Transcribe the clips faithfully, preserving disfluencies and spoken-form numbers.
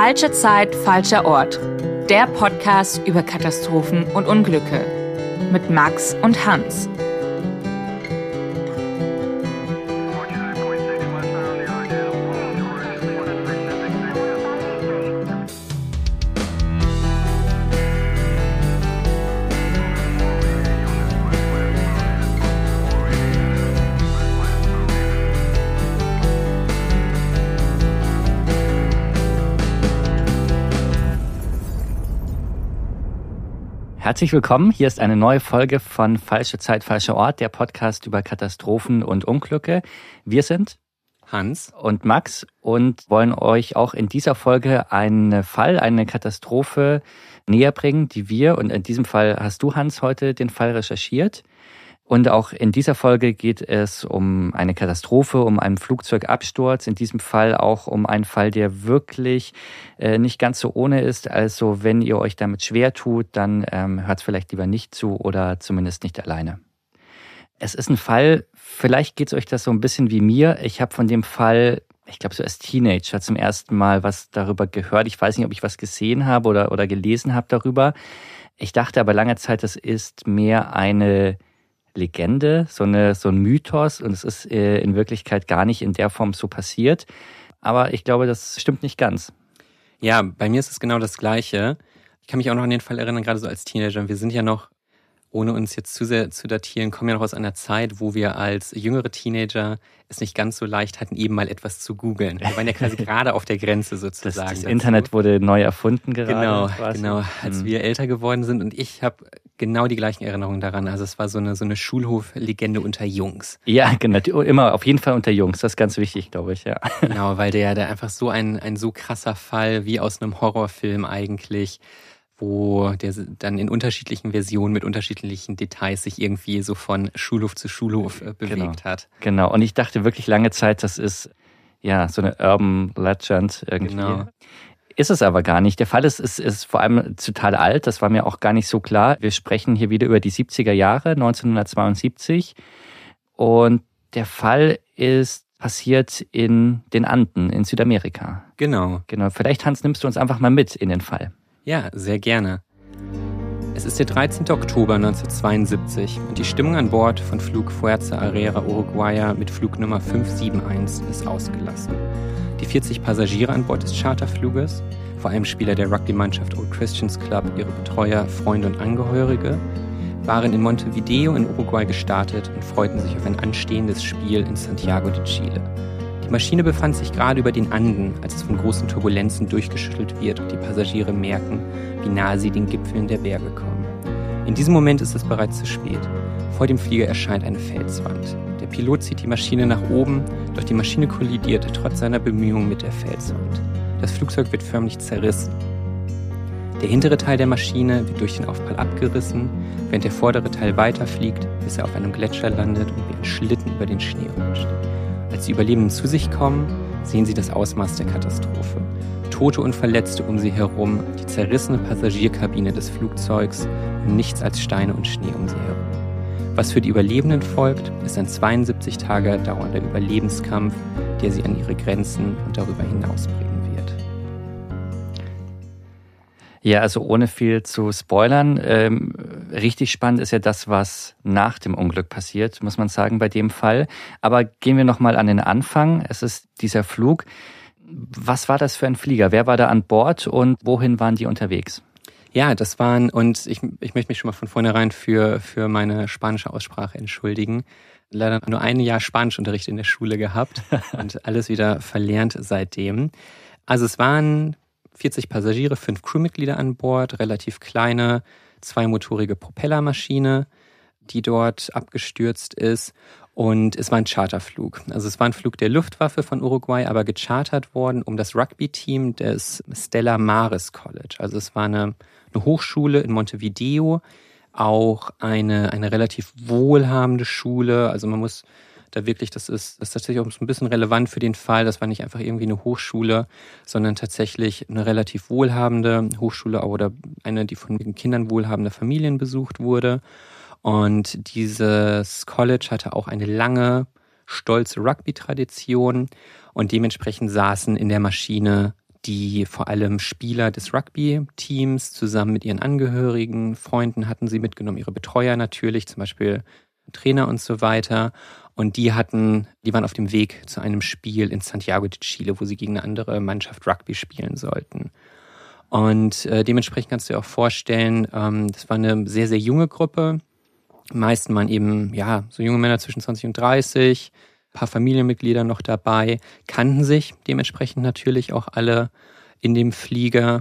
Falsche Zeit, falscher Ort. Der Podcast über Katastrophen und Unglücke. Mit Max und Hans. Herzlich willkommen, hier ist eine neue Folge von Falsche Zeit, falscher Ort, der Podcast über Katastrophen und Unglücke. Wir sind Hans und Max und wollen euch auch in dieser Folge einen Fall, eine Katastrophe näher bringen, die wir, und in diesem Fall hast du, Hans, heute den Fall recherchiert. Und auch in dieser Folge geht es um eine Katastrophe, um einen Flugzeugabsturz. In diesem Fall auch um einen Fall, der wirklich äh, nicht ganz so ohne ist. Also wenn ihr euch damit schwer tut, dann ähm, hört vielleicht lieber nicht zu oder zumindest nicht alleine. Es ist ein Fall, vielleicht geht es euch das so ein bisschen wie mir. Ich habe von dem Fall, ich glaube so als Teenager zum ersten Mal was darüber gehört. Ich weiß nicht, ob ich was gesehen habe oder, oder gelesen habe darüber. Ich dachte aber lange Zeit, das ist mehr eine Legende, so, eine, so ein Mythos, und es ist äh, in Wirklichkeit gar nicht in der Form so passiert. Aber ich glaube, das stimmt nicht ganz. Ja, bei mir ist es genau das Gleiche. Ich kann mich auch noch an den Fall erinnern, gerade so als Teenager. Wir sind ja noch, ohne uns jetzt zu sehr zu datieren, kommen ja noch aus einer Zeit, wo wir als jüngere Teenager es nicht ganz so leicht hatten, eben mal etwas zu googeln. Wir waren ja quasi gerade auf der Grenze sozusagen. Das, das Internet wurde neu erfunden gerade. Genau, quasi. genau. Als mhm. wir älter geworden sind, und ich habe genau die gleichen Erinnerungen daran. Also es war so eine so eine Schulhof-Legende unter Jungs. Ja, genau. Immer auf jeden Fall unter Jungs. Das ist ganz wichtig, glaube ich, ja. Genau, weil der, der einfach so ein, ein so krasser Fall, wie aus einem Horrorfilm eigentlich, wo der dann in unterschiedlichen Versionen mit unterschiedlichen Details sich irgendwie so von Schulhof zu Schulhof äh, bewegt genau. hat. Genau, und ich dachte wirklich lange Zeit, das ist ja so eine Urban Legend irgendwie. Genau. Ist es aber gar nicht. Der Fall ist, ist, ist vor allem total alt, das war mir auch gar nicht so klar. Wir sprechen hier wieder über die siebziger Jahre, neunzehnhundertzweiundsiebzig. Und der Fall ist passiert in den Anden, in Südamerika. Genau. Genau. Vielleicht, Hans, nimmst du uns einfach mal mit in den Fall. Ja, sehr gerne. Es ist der dreizehnten Oktober neunzehnhundertzweiundsiebzig und die Stimmung an Bord von Flug Fuerza Aérea Uruguaya mit Flugnummer fünf sieben eins ist ausgelassen. Die vierzig Passagiere an Bord des Charterfluges, vor allem Spieler der Rugby-Mannschaft Old Christians Club, ihre Betreuer, Freunde und Angehörige, waren in Montevideo in Uruguay gestartet und freuten sich auf ein anstehendes Spiel in Santiago de Chile. Die Maschine befand sich gerade über den Anden, als es von großen Turbulenzen durchgeschüttelt wird und die Passagiere merken, wie nahe sie den Gipfeln der Berge kommen. In diesem Moment ist es bereits zu spät. Vor dem Flieger erscheint eine Felswand. Der Pilot zieht die Maschine nach oben, doch die Maschine kollidiert trotz seiner Bemühungen mit der Felswand. Das Flugzeug wird förmlich zerrissen. Der hintere Teil der Maschine wird durch den Aufprall abgerissen, während der vordere Teil weiterfliegt, bis er auf einem Gletscher landet und wie ein Schlitten über den Schnee rutscht. Als die Überlebenden zu sich kommen, sehen sie das Ausmaß der Katastrophe. Tote und Verletzte um sie herum, die zerrissene Passagierkabine des Flugzeugs und nichts als Steine und Schnee um sie herum. Was für die Überlebenden folgt, ist ein zweiundsiebzig Tage dauernder Überlebenskampf, der sie an ihre Grenzen und darüber hinaus bringen wird. Ja, also ohne viel zu spoilern, ähm, richtig spannend ist ja das, was nach dem Unglück passiert, muss man sagen, bei dem Fall. Aber gehen wir nochmal an den Anfang. Es ist dieser Flug. Was war das für ein Flieger? Wer war da an Bord und wohin waren die unterwegs? Ja, das waren, und ich, ich möchte mich schon mal von vornherein für, für meine spanische Aussprache entschuldigen. Leider nur ein Jahr Spanischunterricht in der Schule gehabt und alles wieder verlernt seitdem. Also es waren vierzig Passagiere, fünf Crewmitglieder an Bord, relativ kleine, zweimotorige Propellermaschine, die dort abgestürzt ist. Und es war ein Charterflug. Also es war ein Flug der Luftwaffe von Uruguay, aber gechartert worden um das Rugby-Team des Stella Maris College. Also es war eine, eine Hochschule in Montevideo, auch eine, eine relativ wohlhabende Schule. Also man muss da wirklich, das ist, das ist tatsächlich auch so ein bisschen relevant für den Fall. Das war nicht einfach irgendwie eine Hochschule, sondern tatsächlich eine relativ wohlhabende Hochschule oder eine, die von Kindern wohlhabender Familien besucht wurde. Und dieses College hatte auch eine lange, stolze Rugby-Tradition und dementsprechend saßen in der Maschine die vor allem Spieler des Rugby-Teams zusammen mit ihren Angehörigen, Freunden hatten sie mitgenommen, ihre Betreuer natürlich, zum Beispiel Trainer und so weiter. Und die hatten, die waren auf dem Weg zu einem Spiel in Santiago de Chile, wo sie gegen eine andere Mannschaft Rugby spielen sollten. Und äh, dementsprechend kannst du dir auch vorstellen, ähm, das war eine sehr, sehr junge Gruppe. Die meisten waren eben, ja, so junge Männer zwischen zwanzig und dreißig, ein paar Familienmitglieder noch dabei, kannten sich dementsprechend natürlich auch alle in dem Flieger.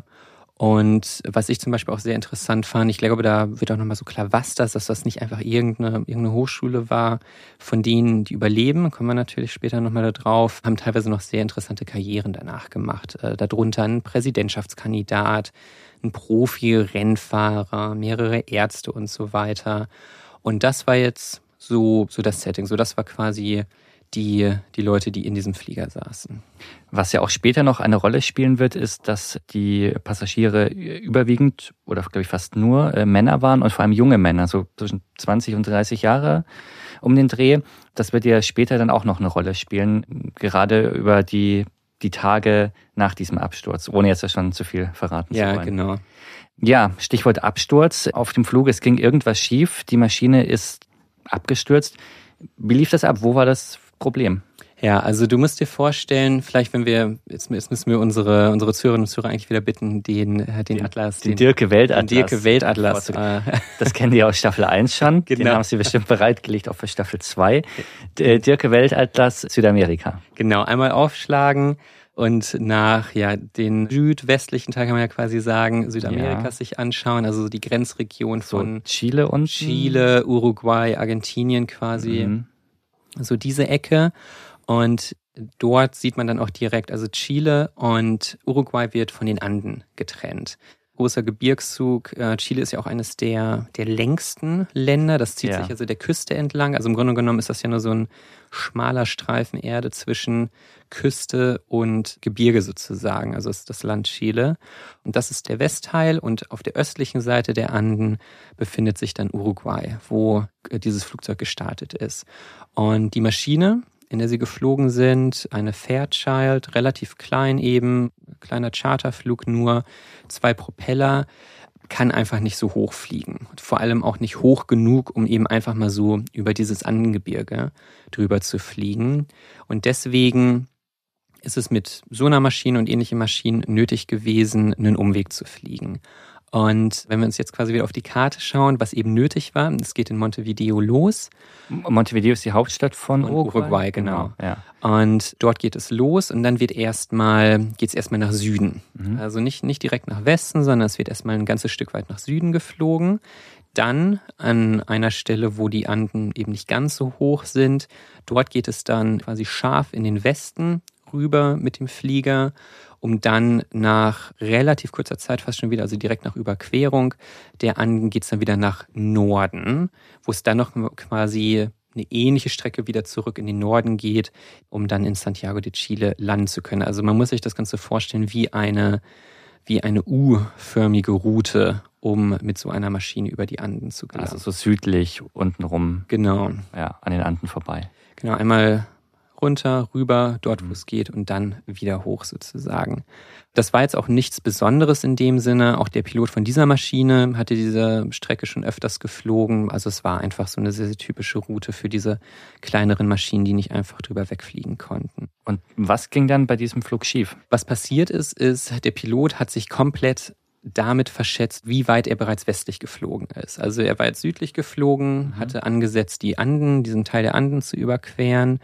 Und was ich zum Beispiel auch sehr interessant fand, ich glaube, da wird auch nochmal so klar, was das, dass das nicht einfach irgendeine, irgendeine Hochschule war, von denen, die überleben, kommen wir natürlich später nochmal da drauf, haben teilweise noch sehr interessante Karrieren danach gemacht. Äh, darunter ein Präsidentschaftskandidat, ein Profi-Rennfahrer, mehrere Ärzte und so weiter. Und das war jetzt so, so das Setting, so das war quasi die, die Leute, die in diesem Flieger saßen. Was ja auch später noch eine Rolle spielen wird, ist, dass die Passagiere überwiegend oder glaube ich fast nur äh, Männer waren und vor allem junge Männer, so zwischen zwanzig und dreißig Jahre um den Dreh. Das wird ja später dann auch noch eine Rolle spielen, gerade über die, die Tage nach diesem Absturz, ohne jetzt schon zu viel verraten ja, zu wollen. Ja, genau. Ja, Stichwort Absturz. Auf dem Flug, es ging irgendwas schief, die Maschine ist abgestürzt. Wie lief das ab? Wo war das Problem? Ja, also du musst dir vorstellen, vielleicht wenn wir, jetzt, jetzt müssen wir unsere unsere Zuhörerinnen und Zuhörer eigentlich wieder bitten, den den, den Atlas, den, den Dirke Weltatlas. Den Dirke Weltatlas. Das kennen die aus Staffel eins schon. Genau. Den haben sie bestimmt bereitgelegt, auch für Staffel zwei. Dirke Weltatlas Südamerika. Genau, einmal aufschlagen und nach ja den südwestlichen Teil kann man ja quasi sagen, Südamerikas ja. sich anschauen, also die Grenzregion von so Chile und Chile, Uruguay, Argentinien quasi. Mhm. So diese Ecke. Und dort sieht man dann auch direkt, also Chile und Uruguay wird von den Anden getrennt. Großer Gebirgszug. Chile ist ja auch eines der, der längsten Länder. Das zieht ja. sich also der Küste entlang. Also im Grunde genommen ist das ja nur so ein schmaler Streifen Erde zwischen Küste und Gebirge sozusagen. Also ist das Land Chile. Und das ist der Westteil. Und auf der östlichen Seite der Anden befindet sich dann Uruguay, wo dieses Flugzeug gestartet ist. Und die Maschine, in der sie geflogen sind, eine Fairchild, relativ klein eben, kleiner Charterflug nur, zwei Propeller, kann einfach nicht so hoch fliegen. Vor allem auch nicht hoch genug, um eben einfach mal so über dieses Andengebirge drüber zu fliegen. Und deswegen ist es mit so einer Maschine und ähnlichen Maschinen nötig gewesen, einen Umweg zu fliegen. Und wenn wir uns jetzt quasi wieder auf die Karte schauen, was eben nötig war, es geht in Montevideo los. Montevideo ist die Hauptstadt von Uruguay, Uruguay genau. genau. Ja. Und dort geht es los und dann wird erstmal, geht es erstmal nach Süden. Mhm. Also nicht, nicht direkt nach Westen, sondern es wird erstmal ein ganzes Stück weit nach Süden geflogen. Dann an einer Stelle, wo die Anden eben nicht ganz so hoch sind, dort geht es dann quasi scharf in den Westen rüber mit dem Flieger, um dann nach relativ kurzer Zeit fast schon wieder, also direkt nach Überquerung der Anden, geht es dann wieder nach Norden, wo es dann noch quasi eine ähnliche Strecke wieder zurück in den Norden geht, um dann in Santiago de Chile landen zu können. Also man muss sich das Ganze vorstellen wie eine, wie eine U-förmige Route, um mit so einer Maschine über die Anden zu gelangen. Also so südlich untenrum. Genau. Ja, an den Anden vorbei. Genau, einmal runter, rüber, dort wo es geht und dann wieder hoch sozusagen. Das war jetzt auch nichts Besonderes in dem Sinne. Auch der Pilot von dieser Maschine hatte diese Strecke schon öfters geflogen. Also es war einfach so eine sehr, sehr typische Route für diese kleineren Maschinen, die nicht einfach drüber wegfliegen konnten. Und was ging dann bei diesem Flug schief? Was passiert ist, ist, der Pilot hat sich komplett damit verschätzt, wie weit er bereits westlich geflogen ist. Also er war jetzt südlich geflogen, mhm. hatte angesetzt, die Anden, diesen Teil der Anden zu überqueren.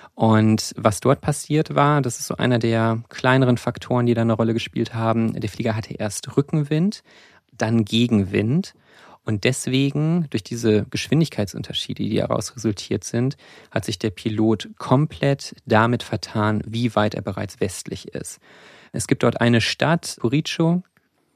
Und was dort passiert war, das ist so einer der kleineren Faktoren, die da eine Rolle gespielt haben. Der Flieger hatte erst Rückenwind, dann Gegenwind. Und deswegen, durch diese Geschwindigkeitsunterschiede, die daraus resultiert sind, hat sich der Pilot komplett damit vertan, wie weit er bereits westlich ist. Es gibt dort eine Stadt, Curico,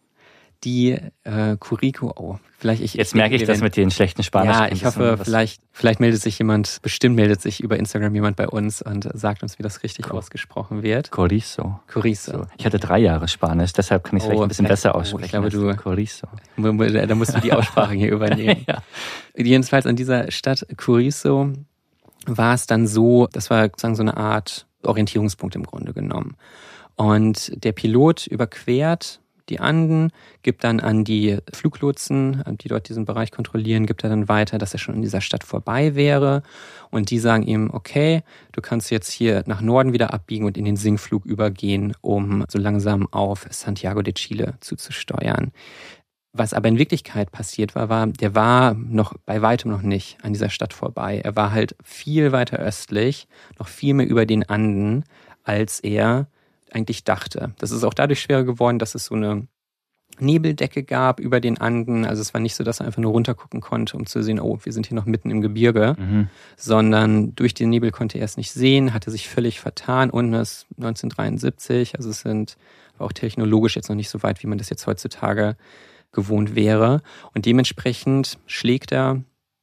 die äh, Curico, oh, vielleicht ich... Jetzt merke ich das mit den schlechten Spanisch. Ja, ich hoffe, vielleicht, vielleicht meldet sich jemand, bestimmt meldet sich über Instagram jemand bei uns und sagt uns, wie das richtig Co- ausgesprochen wird. Corizo. Corizo. So. Ich hatte drei Jahre Spanisch, deshalb kann ich es oh, vielleicht ein bisschen besser aussprechen. Oh, ich glaube, du... Corizo. Da musst du die Aussprache hier übernehmen. Ja. Jedenfalls an dieser Stadt Curizo war es dann so, das war sozusagen so eine Art Orientierungspunkt im Grunde genommen. Und der Pilot überquert die Anden, gibt dann an die Fluglotsen, die dort diesen Bereich kontrollieren, gibt er dann weiter, dass er schon in dieser Stadt vorbei wäre. Und die sagen ihm, okay, du kannst jetzt hier nach Norden wieder abbiegen und in den Sinkflug übergehen, um so langsam auf Santiago de Chile zuzusteuern. Was aber in Wirklichkeit passiert war, war, der war noch bei weitem noch nicht an dieser Stadt vorbei. Er war halt viel weiter östlich, noch viel mehr über den Anden, als er eigentlich dachte. Das ist auch dadurch schwerer geworden, dass es so eine Nebeldecke gab über den Anden. Also es war nicht so, dass er einfach nur runtergucken konnte, um zu sehen, oh, wir sind hier noch mitten im Gebirge, mhm. sondern durch den Nebel konnte er es nicht sehen, hatte sich völlig vertan. Und es ist neunzehnhundertdreiundsiebzig, also es sind war auch technologisch jetzt noch nicht so weit, wie man das jetzt heutzutage gewohnt wäre. Und dementsprechend schlägt er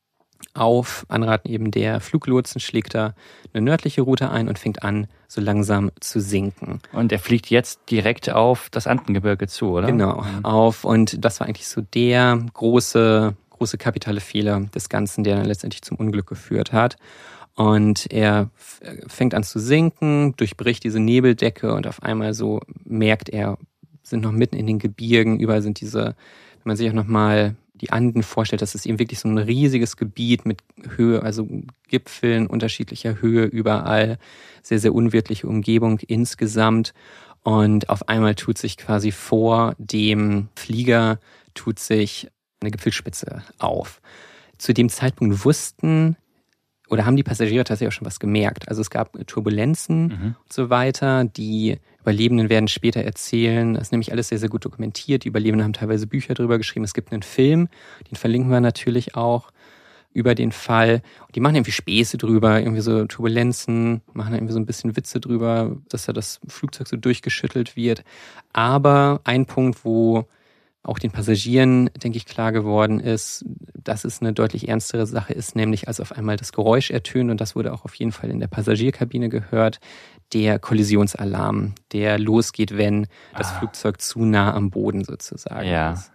auf Anraten eben der Fluglotsen, schlägt er eine nördliche Route ein und fängt an, so langsam zu sinken. Und er fliegt jetzt direkt auf das Andengebirge zu, oder? Genau, mhm. auf. Und das war eigentlich so der große, große kapitale Fehler des Ganzen, der dann letztendlich zum Unglück geführt hat. Und er fängt an zu sinken, durchbricht diese Nebeldecke und auf einmal so merkt er, sind noch mitten in den Gebirgen, überall sind diese, wenn man sich auch nochmal die Anden vorstellt, das ist eben wirklich so ein riesiges Gebiet mit Höhe, also Gipfeln unterschiedlicher Höhe überall, sehr, sehr unwirtliche Umgebung insgesamt. Und auf einmal tut sich quasi vor dem Flieger, tut sich eine Gipfelspitze auf. Zu dem Zeitpunkt wussten oder haben die Passagiere tatsächlich auch schon was gemerkt. Also es gab Turbulenzen mhm. und so weiter. Die Überlebenden werden später erzählen. Das ist nämlich alles sehr, sehr gut dokumentiert. Die Überlebenden haben teilweise Bücher darüber geschrieben. Es gibt einen Film, den verlinken wir natürlich auch über den Fall. Und die machen irgendwie Späße drüber, irgendwie so Turbulenzen, machen irgendwie so ein bisschen Witze drüber, dass da das Flugzeug so durchgeschüttelt wird. Aber ein Punkt, wo auch den Passagieren, denke ich, klar geworden ist, dass es eine deutlich ernstere Sache ist, nämlich als auf einmal das Geräusch ertönt, und das wurde auch auf jeden Fall in der Passagierkabine gehört, der Kollisionsalarm, der losgeht, wenn das ah. Flugzeug zu nah am Boden sozusagen ja. ist.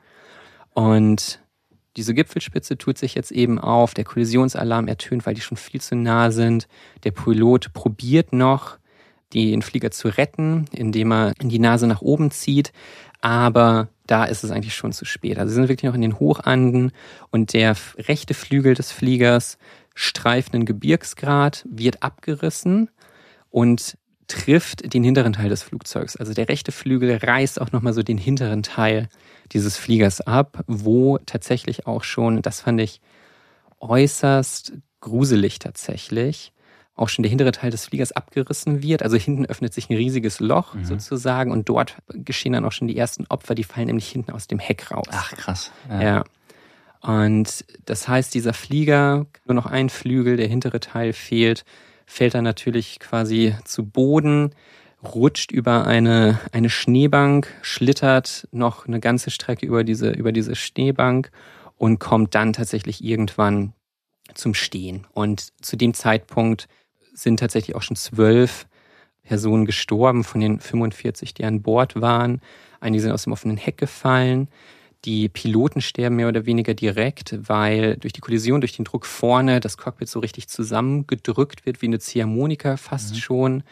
Und diese Gipfelspitze tut sich jetzt eben auf, der Kollisionsalarm ertönt, weil die schon viel zu nah sind. Der Pilot probiert noch, den Flieger zu retten, indem er die Nase nach oben zieht, aber da ist es eigentlich schon zu spät. Also sie sind wirklich noch in den Hochanden und der rechte Flügel des Fliegers streift einen Gebirgsgrat, wird abgerissen und trifft den hinteren Teil des Flugzeugs. Also der rechte Flügel reißt auch nochmal so den hinteren Teil dieses Fliegers ab, wo tatsächlich auch schon, das fand ich äußerst gruselig tatsächlich, auch schon der hintere Teil des Fliegers abgerissen wird. Also hinten öffnet sich ein riesiges Loch mhm. sozusagen und dort geschehen dann auch schon die ersten Opfer, die fallen nämlich hinten aus dem Heck raus. Ach, krass. Ja. ja. Und das heißt, dieser Flieger, nur noch ein Flügel, der hintere Teil fehlt, fällt dann natürlich quasi zu Boden, rutscht über eine, eine Schneebank, schlittert noch eine ganze Strecke über diese, über diese Schneebank und kommt dann tatsächlich irgendwann zum Stehen. Und zu dem Zeitpunkt sind tatsächlich auch schon zwölf Personen gestorben von den fünfundvierzig, die an Bord waren. Einige sind aus dem offenen Heck gefallen. Die Piloten sterben mehr oder weniger direkt, weil durch die Kollision, durch den Druck vorne das Cockpit so richtig zusammengedrückt wird, wie eine Ziehharmonika fast mhm. schon.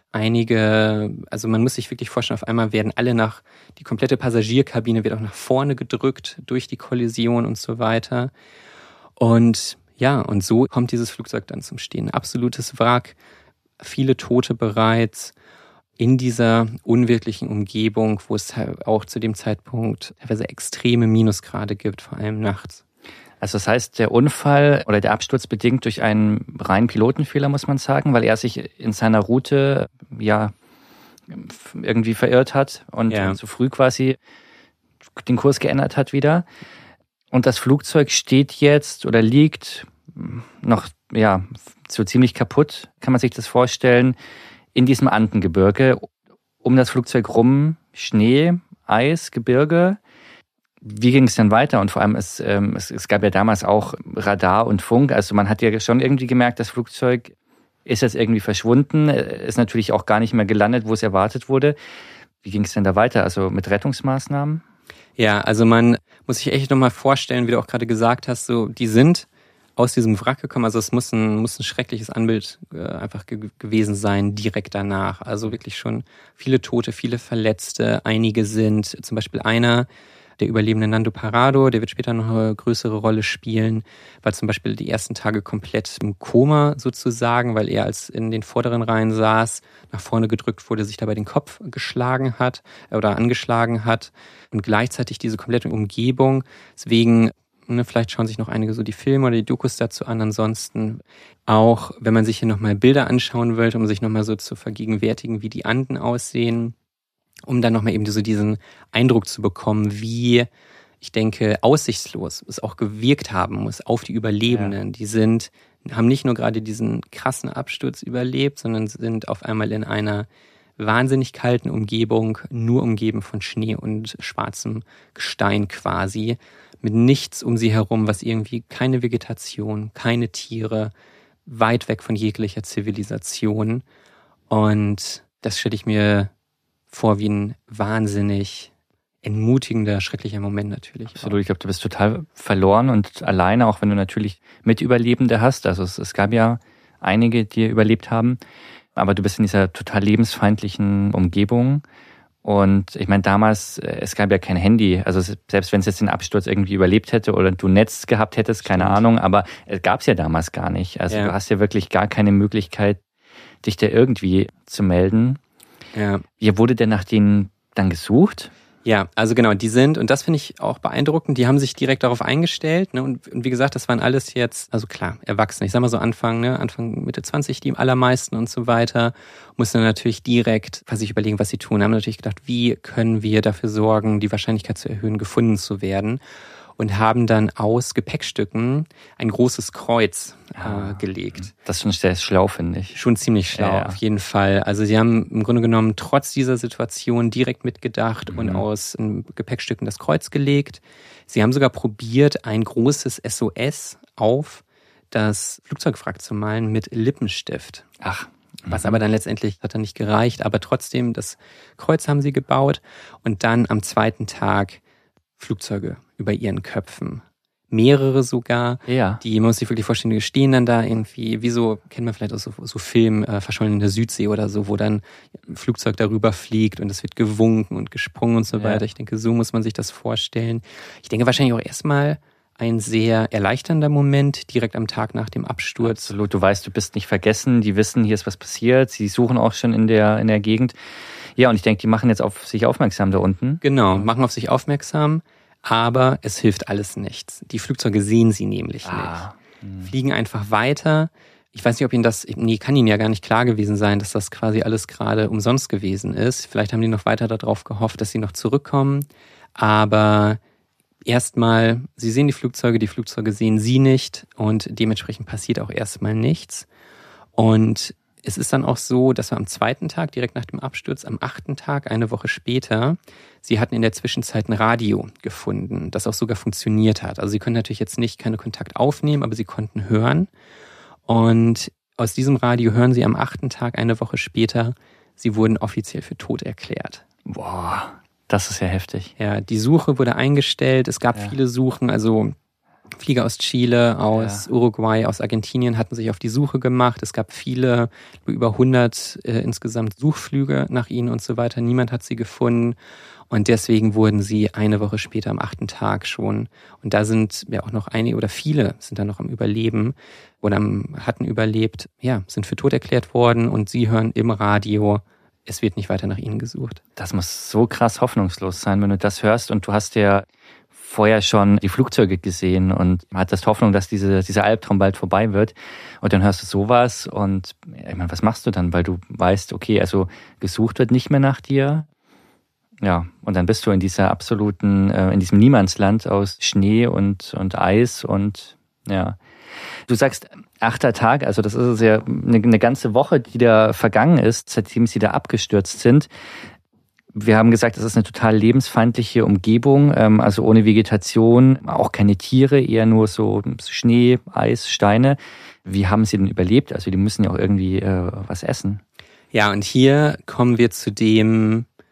Einige, also man muss sich wirklich vorstellen, auf einmal werden alle nach, die komplette Passagierkabine wird auch nach vorne gedrückt durch die Kollision und so weiter. Und ja, und so kommt dieses Flugzeug dann zum Stehen. Absolutes Wrack, viele Tote bereits in dieser unwirklichen Umgebung, wo es auch zu dem Zeitpunkt teilweise extreme Minusgrade gibt, vor allem nachts. Also das heißt, der Unfall oder der Absturz bedingt durch einen reinen Pilotenfehler, muss man sagen, weil er sich in seiner Route ja irgendwie verirrt hat und ja. zu früh quasi den Kurs geändert hat wieder. Und das Flugzeug steht jetzt oder liegt noch ja so ziemlich kaputt, kann man sich das vorstellen, in diesem Andengebirge. Um das Flugzeug rum Schnee, Eis, Gebirge. Wie ging es denn weiter? Und vor allem, es, ähm, es, es gab ja damals auch Radar und Funk. Also man hat ja schon irgendwie gemerkt, das Flugzeug ist jetzt irgendwie verschwunden, ist natürlich auch gar nicht mehr gelandet, wo es erwartet wurde. Wie ging es denn da weiter? Also mit Rettungsmaßnahmen? Ja, also man muss sich echt nochmal vorstellen, wie du auch gerade gesagt hast, so die sind aus diesem Wrack gekommen. Also es muss ein, muss ein schreckliches Anblick äh, einfach ge- gewesen sein, direkt danach. Also wirklich schon viele Tote, viele Verletzte. Einige sind, zum Beispiel einer, der Überlebende Nando Parrado, der wird später noch eine größere Rolle spielen, war zum Beispiel die ersten Tage komplett im Koma sozusagen, weil er als in den vorderen Reihen saß, nach vorne gedrückt wurde, sich dabei den Kopf geschlagen hat oder angeschlagen hat und gleichzeitig diese komplette Umgebung. Deswegen, ne, vielleicht schauen sich noch einige so die Filme oder die Dokus dazu an. Ansonsten auch, wenn man sich hier nochmal Bilder anschauen will, um sich nochmal so zu vergegenwärtigen, wie die Anden aussehen, um dann nochmal eben so diesen Eindruck zu bekommen, wie, ich denke, aussichtslos es auch gewirkt haben muss auf die Überlebenden. Ja. Die sind, haben nicht nur gerade diesen krassen Absturz überlebt, sondern sind auf einmal in einer wahnsinnig kalten Umgebung, nur umgeben von Schnee und schwarzem Gestein quasi, mit nichts um sie herum, was irgendwie keine Vegetation, keine Tiere, weit weg von jeglicher Zivilisation. Und das stelle ich mir vor wie ein wahnsinnig entmutigender, schrecklicher Moment natürlich. Absolut, ich glaube, du bist total verloren und alleine, auch wenn du natürlich Mitüberlebende hast. Also es, es gab ja einige, die überlebt haben, aber du bist in dieser total lebensfeindlichen Umgebung. Und ich meine, damals, es gab ja kein Handy. Also selbst wenn es jetzt den Absturz irgendwie überlebt hätte oder du Netz gehabt hättest, keine Stimmt. Ahnung, aber es gab es ja damals gar nicht. Also ja. Du hast ja wirklich gar keine Möglichkeit, dich da irgendwie zu melden. Ja. Wie wurde denn nach denen dann gesucht? Ja, also genau, die sind, und das finde ich auch beeindruckend, die haben sich direkt darauf eingestellt, ne, und, und wie gesagt, das waren alles jetzt, also klar, Erwachsene, ich sag mal so Anfang, ne, Anfang, Mitte zwanzig, die allermeisten und so weiter, mussten dann natürlich direkt sich überlegen, was sie tun, haben natürlich gedacht, wie können wir dafür sorgen, die Wahrscheinlichkeit zu erhöhen, gefunden zu werden, und haben dann aus Gepäckstücken ein großes Kreuz äh, gelegt. Das ist schon sehr schlau, finde ich. Schon ziemlich schlau, ja, ja. Auf jeden Fall. Also sie haben im Grunde genommen trotz dieser Situation direkt mitgedacht mhm. und aus ähm, Gepäckstücken das Kreuz gelegt. Sie haben sogar probiert, ein großes S O S auf das Flugzeugwrack zu malen mit Lippenstift. Ach. Was aber dann letztendlich hat dann nicht gereicht. Aber trotzdem, das Kreuz haben sie gebaut. Und dann am zweiten Tag Flugzeuge über ihren Köpfen. Mehrere sogar. Ja. Die, man muss sich wirklich vorstellen, die stehen dann da irgendwie, wie so, kennt man vielleicht auch so, so Film, äh, Verschollen in der Südsee oder so, wo dann ein Flugzeug darüber fliegt und es wird gewunken und gesprungen und so weiter. Ja. Ich denke, so muss man sich das vorstellen. Ich denke wahrscheinlich auch erstmal ein sehr erleichternder Moment, direkt am Tag nach dem Absturz. Absolut, du weißt, du bist nicht vergessen, die wissen, hier ist was passiert, sie suchen auch schon in der, in der Gegend. Ja, und ich denke, die machen jetzt auf sich aufmerksam da unten. Genau, machen auf sich aufmerksam, aber es hilft alles nichts. Die Flugzeuge sehen sie nämlich ah. nicht. Fliegen einfach weiter. Ich weiß nicht, ob Ihnen das, nee, kann Ihnen ja gar nicht klar gewesen sein, dass das quasi alles gerade umsonst gewesen ist. Vielleicht haben die noch weiter darauf gehofft, dass sie noch zurückkommen. Aber erstmal, sie sehen die Flugzeuge, die Flugzeuge sehen sie nicht und dementsprechend passiert auch erstmal nichts. Und es ist dann auch so, dass wir am zweiten Tag, direkt nach dem Absturz, am achten Tag, eine Woche später, sie hatten in der Zwischenzeit ein Radio gefunden, das auch sogar funktioniert hat. Also sie können natürlich jetzt nicht keine Kontakt aufnehmen, aber sie konnten hören. Und aus diesem Radio hören sie am achten Tag, eine Woche später, sie wurden offiziell für tot erklärt. Boah, das ist ja heftig. Ja, die Suche wurde eingestellt, es gab ja. viele Suchen, also Flieger aus Chile, aus ja. Uruguay, aus Argentinien hatten sich auf die Suche gemacht. Es gab viele, über hundert äh, insgesamt Suchflüge nach ihnen und so weiter. Niemand hat sie gefunden und deswegen wurden sie eine Woche später am achten Tag schon, und da sind ja auch noch einige oder viele sind da noch am Überleben oder am, hatten überlebt, ja, sind für tot erklärt worden, und sie hören im Radio, es wird nicht weiter nach ihnen gesucht. Das muss so krass hoffnungslos sein, wenn du das hörst, und du hast ja vorher schon die Flugzeuge gesehen und hattest Hoffnung, dass diese, dieser Albtraum bald vorbei wird. Und dann hörst du sowas und ich meine, was machst du dann? Weil du weißt, okay, also gesucht wird nicht mehr nach dir. Ja, und dann bist du in dieser absoluten, äh, in diesem Niemandsland aus Schnee und, und Eis und ja. Du sagst, achter Tag, also das ist ja eine, eine ganze Woche, die da vergangen ist, seitdem sie da abgestürzt sind. Wir haben gesagt, es ist eine total lebensfeindliche Umgebung, also ohne Vegetation, auch keine Tiere, eher nur so Schnee, Eis, Steine. Wie haben sie denn überlebt? Also die müssen ja auch irgendwie äh, was essen. Ja, und hier kommen wir zu dem,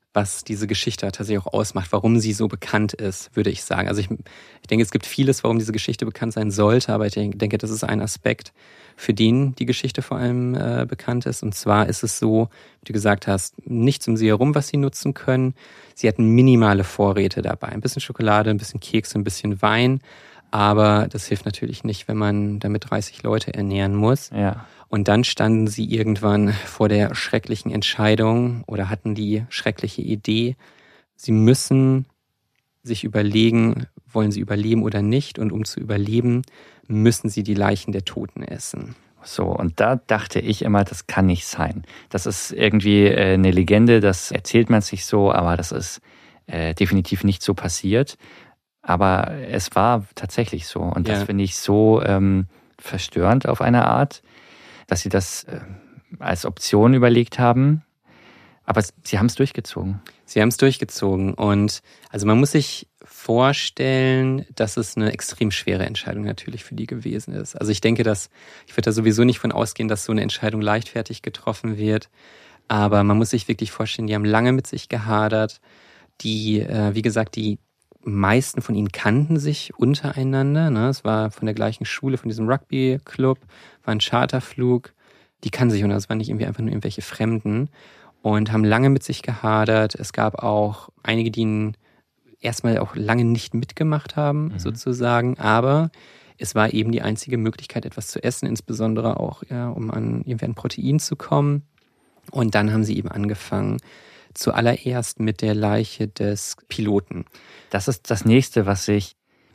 was diese Geschichte tatsächlich auch ausmacht, warum sie so bekannt ist, würde ich sagen. Also ich, ich denke, es gibt vieles, warum diese Geschichte bekannt sein sollte, aber ich denke, das ist ein Aspekt, für den die Geschichte vor allem äh, bekannt ist. Und zwar ist es so, wie du gesagt hast, nichts um sie herum, was sie nutzen können. Sie hatten minimale Vorräte dabei. Ein bisschen Schokolade, ein bisschen Kekse, ein bisschen Wein. Aber das hilft natürlich nicht, wenn man damit dreißig Leute ernähren muss. Ja. Und dann standen sie irgendwann vor der schrecklichen Entscheidung oder hatten die schreckliche Idee, sie müssen sich überlegen, wollen sie überleben oder nicht? Und um zu überleben, müssen sie die Leichen der Toten essen. So, und da dachte ich immer, das kann nicht sein. Das ist irgendwie äh, eine Legende, das erzählt man sich so, aber das ist äh, definitiv nicht so passiert. Aber es war tatsächlich so. Und das ja. finde ich so ähm, verstörend auf eine Art, dass sie das äh, als Option überlegt haben. Aber sie haben es durchgezogen. Sie haben es durchgezogen. Und also man muss sich vorstellen, dass es eine extrem schwere Entscheidung natürlich für die gewesen ist. Also ich denke, dass ich würde da sowieso nicht von ausgehen, dass so eine Entscheidung leichtfertig getroffen wird. Aber man muss sich wirklich vorstellen, die haben lange mit sich gehadert. Die, äh, wie gesagt, die meisten von ihnen kannten sich untereinander. Ne? Es war von der gleichen Schule, von diesem Rugby-Club, war ein Charterflug. Die kannten sich und das waren nicht irgendwie einfach nur irgendwelche Fremden und haben lange mit sich gehadert. Es gab auch einige, die ihn erstmal auch lange nicht mitgemacht haben, mhm. sozusagen. Aber es war eben die einzige Möglichkeit, etwas zu essen, insbesondere auch, ja, um an irgendwie an Protein zu kommen. Und dann haben sie eben angefangen, zuallererst mit der Leiche des Piloten. Das ist das Nächste, was ich,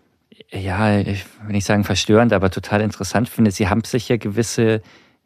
ja, ich will nicht sagen verstörend, aber total interessant finde. Sie haben sich ja gewisse